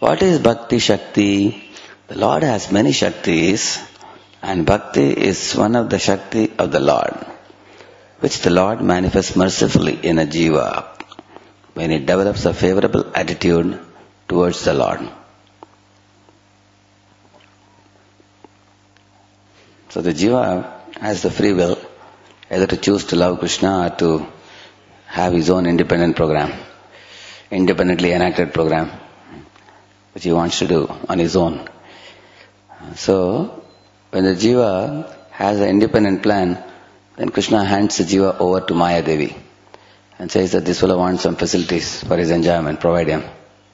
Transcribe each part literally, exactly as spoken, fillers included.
What is Bhakti Shakti? The Lord has many Shaktis, and Bhakti is one of the Shakti of the Lord, which the Lord manifests mercifully in a Jiva when it develops a favorable attitude towards the Lord. So the Jiva has the free will either to choose to love Krishna or to have his own independent program, independently enacted program, which he wants to do on his own. So, when the Jiva has an independent plan, then Krishna hands the Jiva over to Maya Devi and says that this fellow wants some facilities for his enjoyment, provide him.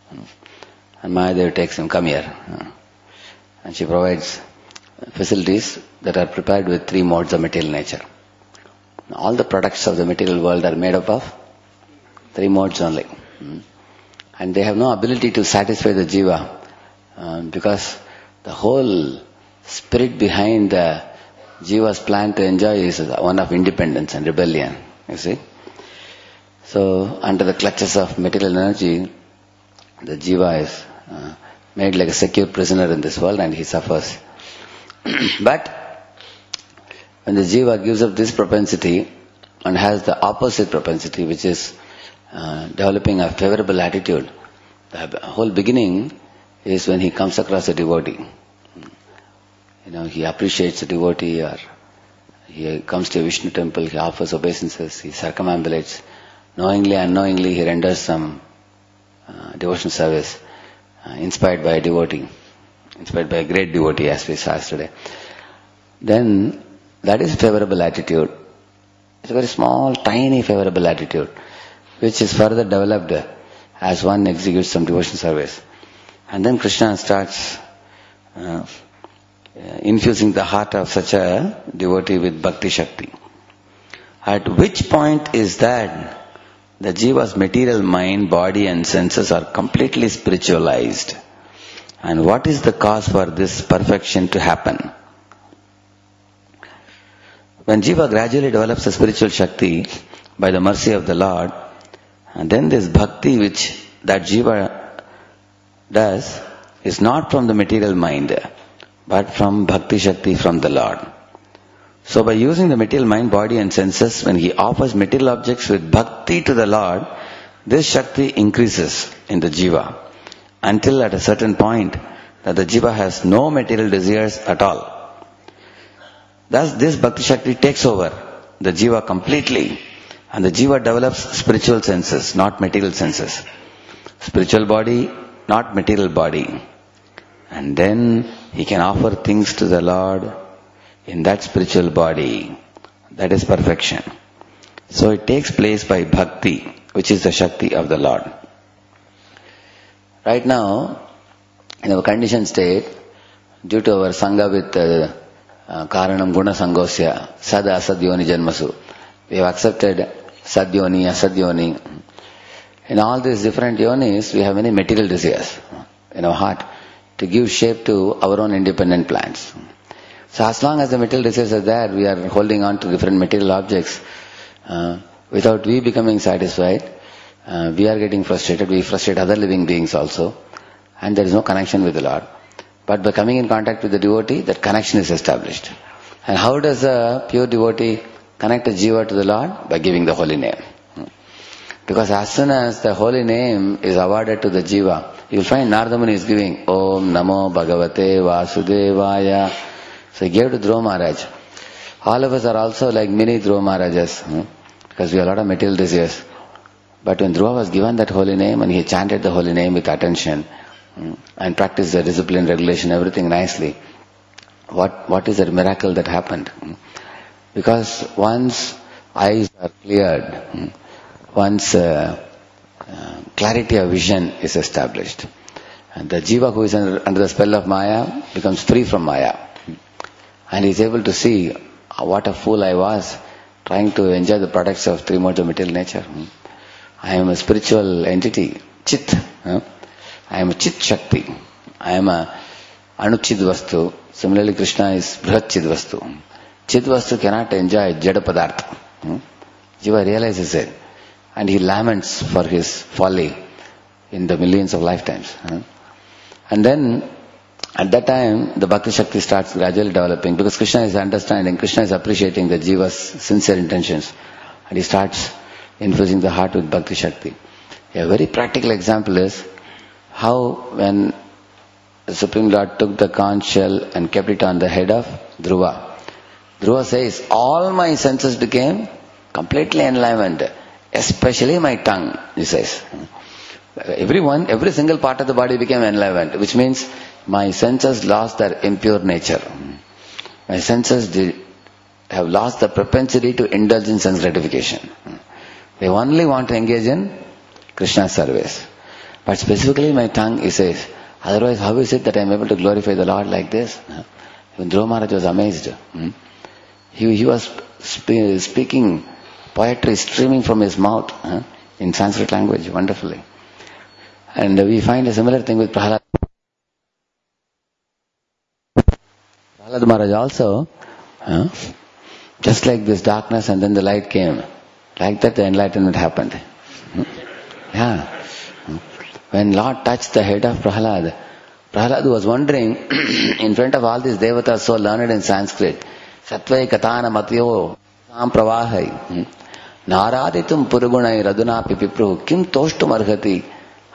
And Maya Devi takes him, come here. And she provides facilities that are prepared with three modes of material nature. All the products of the material world are made up of three modes only. And they have no ability to satisfy the Jiva uh, because the whole spirit behind the Jiva's plan to enjoy is one of independence and rebellion, you see. So, under the clutches of material energy, the Jiva is uh, made like a secure prisoner in this world and he suffers. But, when the Jiva gives up this propensity and has the opposite propensity, which is uh, developing a favorable attitude, the whole beginning is when he comes across a devotee. You know, he appreciates the devotee, or he comes to a Vishnu temple, he offers obeisances, he circumambulates. Knowingly, unknowingly, he renders some uh, devotional service, uh, inspired by a devotee, inspired by a great devotee, as we saw yesterday. Then, that is favorable attitude. It's a very small, tiny favorable attitude, which is further developed as one executes some devotional service. And then Krishna starts uh, infusing the heart of such a devotee with Bhakti Shakti. At which point is that the Jiva's material mind, body and senses are completely spiritualized. And what is the cause for this perfection to happen? When Jiva gradually develops a spiritual Shakti by the mercy of the Lord, and then this Bhakti which that Jiva does is not from the material mind, but from Bhakti Shakti from the Lord. So by using the material mind, body and senses, when he offers material objects with Bhakti to the Lord, this Shakti increases in the Jiva until at a certain point that the Jiva has no material desires at all. Thus this Bhakti Shakti takes over the Jiva completely, and the Jiva develops spiritual senses, not material senses. Spiritual body, not material body. And then he can offer things to the Lord in that spiritual body. That is perfection. So it takes place by Bhakti, which is the Shakti of the Lord. Right now, in our conditioned state, due to our Sangha with uh, uh, Karanam Guna Sangosya, Sad Asad Yoni Janmasu, we have accepted Sad Yoni, Asad Yoni. In all these different yonis, we have many material desires in our heart to give shape to our own independent plans. So as long as the material desires are there, we are holding on to different material objects. Uh, without we becoming satisfied, uh, we are getting frustrated, we frustrate other living beings also, and there is no connection with the Lord. But by coming in contact with the devotee, that connection is established. And how does a pure devotee connect a jiva to the Lord? By giving the holy name. Because as soon as the holy name is awarded to the jiva, you will find Narada Muni is giving Om Namo Bhagavate Vasudevaya. So he gave to Dhruva Maharaj. All of us are also like mini Dhruva Maharajas, hmm? because we have a lot of material desires. But when Dhruva was given that holy name and he chanted the holy name with attention hmm? and practiced the discipline, regulation, everything nicely, what what is that miracle that happened? Hmm? Because once eyes are cleared, hmm? once uh, uh, clarity of vision is established, and the jiva who is under, under the spell of Maya becomes free from Maya. And he is able to see what a fool I was trying to enjoy the products of three modes of material nature. I am a spiritual entity, Chit. I am a Chit Shakti. I am a Anuchid Vastu. Similarly, Krishna is Brihat Chid Vastu. Chid Vastu cannot enjoy Jada Padartha. Jiva realizes it. And he laments for his folly in the millions of lifetimes. And then, at that time, the Bhakti Shakti starts gradually developing because Krishna is understanding, Krishna is appreciating the Jiva's sincere intentions. And he starts infusing the heart with Bhakti Shakti. A very practical example is how when the Supreme Lord took the conch shell and kept it on the head of Dhruva. Dhruva says, all my senses became completely enlivened, especially my tongue, he says. Everyone, every single part of the body became enlivened, which means my senses lost their impure nature. My senses did, have lost the propensity to indulge in sense gratification. They only want to engage in Krishna's service. But specifically my tongue, he says, otherwise how is it that I am able to glorify the Lord like this? Even Dhruva Maharaj was amazed. He, he was spe- speaking poetry streaming from his mouth in Sanskrit language wonderfully. And we find a similar thing with Prahlad. Prahlad Maharaj also, huh? just like this darkness and then the light came. Like that the enlightenment happened. Yeah. When Lord touched the head of Prahlad, Prahlad was wondering, in front of all these devatas so learned in Sanskrit, Satvai Katana Matyo Sam Pravahai Naraditum Purugunai Radunapi Pipru Kim Toshtum Arhati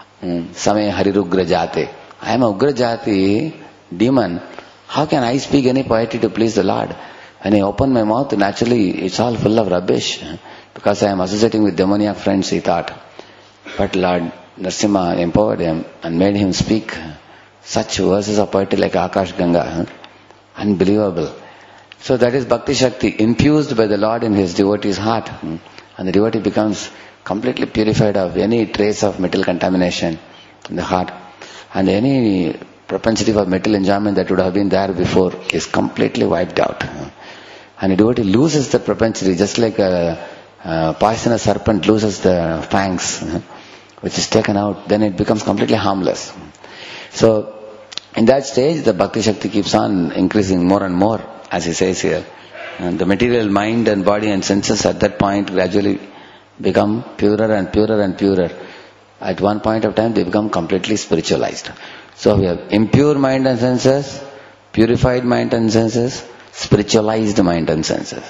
Same Harirugra Jate. I am a Ugra Jati demon. How can I speak any poetry to please the Lord? When I open my mouth, naturally it's all full of rubbish. Because I am associating with demoniac friends, he thought. But Lord Narasimha empowered him and made him speak such verses of poetry like Akash Ganga. Unbelievable. So that is Bhakti Shakti, infused by the Lord in his devotee's heart. And the devotee becomes completely purified of any trace of metal contamination in the heart. And any propensity for metal enjoyment that would have been there before is completely wiped out. And the devotee loses the propensity, just like a, a poisonous serpent loses the fangs, which is taken out, then it becomes completely harmless. So, in that stage, the Bhakti Shakti keeps on increasing more and more, as he says here. And the material mind and body and senses at that point gradually become purer and purer and purer. At one point of time, they become completely spiritualized. So we have impure mind and senses, purified mind and senses, spiritualized mind and senses.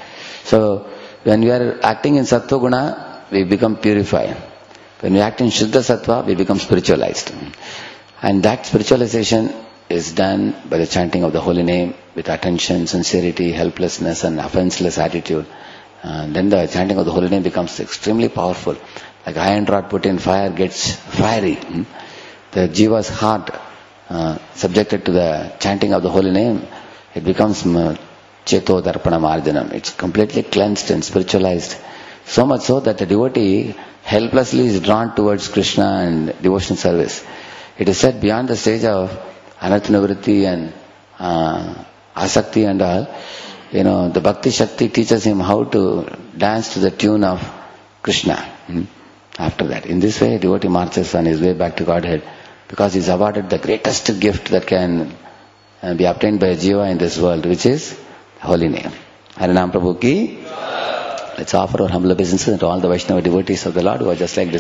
So, when we are acting in Sattva Guna, we become purified. When we act in Shuddha Sattva, we become spiritualized. And that spiritualization is done by the chanting of the holy name with attention, sincerity, helplessness and offenseless attitude. And then the chanting of the holy name becomes extremely powerful. Like iron rod put in fire gets fiery. The Jiva's heart, uh, subjected to the chanting of the holy name, it becomes uh, Cheto Darpana Marjanam. It's completely cleansed and spiritualized. So much so that the devotee helplessly is drawn towards Krishna and devotional service. It is said beyond the stage of Anartha-nivritti and uh, Asakti and all, you know, the Bhakti Shakti teaches him how to dance to the tune of Krishna. Hmm? After that. In this way, devotee marches on his way back to Godhead because he is awarded the greatest gift that can uh, be obtained by a jiva in this world, which is holy name. Harinam Prabhu ki. Let's offer our humble obeisances to all the Vaishnava devotees of the Lord who are just like this.